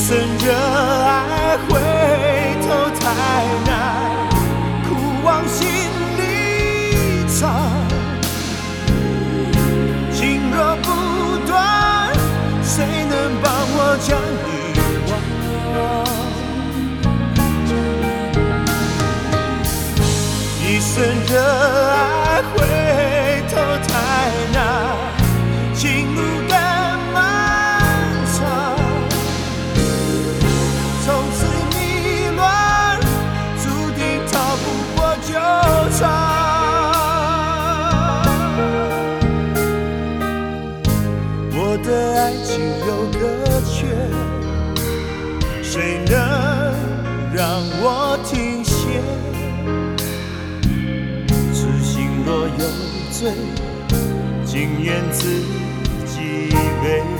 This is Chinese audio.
生热爱回头太难，苦往心里藏。情若不断，谁能帮我将你忘？一生热爱回头太难，情路更漫长。从此迷乱，注定逃不过纠缠。我的爱情有个缺，谁能让我停歇？痴心若有罪，情愿自己背。